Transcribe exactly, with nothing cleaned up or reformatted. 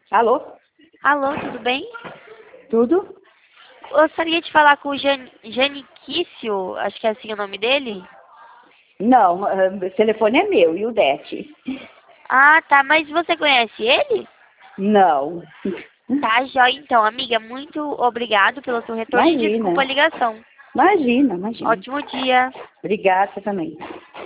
Alô? Alô, tudo bem? Tudo? Gostaria de falar com o Jan... Janiquício, acho que é assim o nome dele. Não, ah, o telefone é meu e o Dete. Ah, tá, mas você conhece ele? Não. Tá, jóia. Então, amiga, muito obrigado pelo seu retorno e Imagina. desculpa a ligação. Imagina, imagina. Ótimo dia. Obrigada, você também.